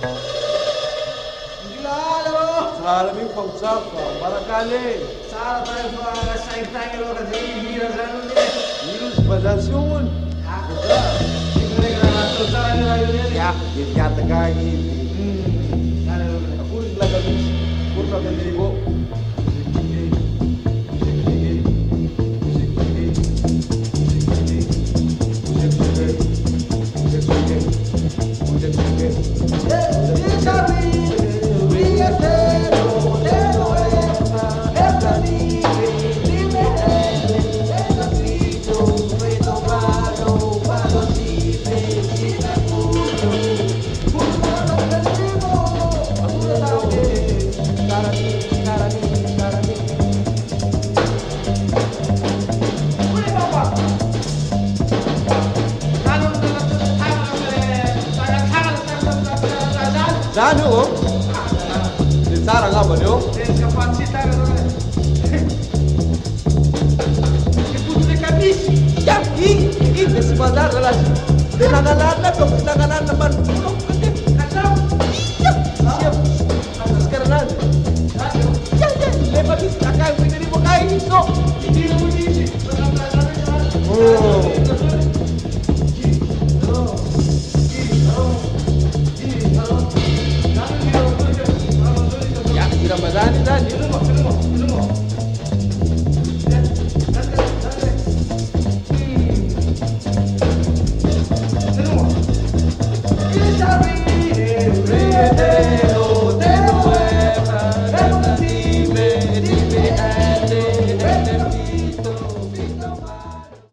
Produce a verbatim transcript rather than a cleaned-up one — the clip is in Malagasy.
Tsara mi pang-tsapa, barakale. Tsara tayo pa saing-saing alo kasi hihira sa ano din. Virus badasyon. Ha? Hindi ko rin kaya tsara nila yun yan. Ya, hindi yata kaya. Hmm. Ano yun? Ako rin lagabis. Kurta ka libo. Dano oh. Ditara nga ba niyo? Eh, kapasita ka doon. Iputre kamisi. Ya, i, i, kasi madara lang. Tinangalan na to, tinangalan naman. Puno, kasi, Kasam. iya, siya, atas karenan. Ya, ya, lepas itu kakak yang pindah di Bokai, no. Hindi mo hindi. Oh.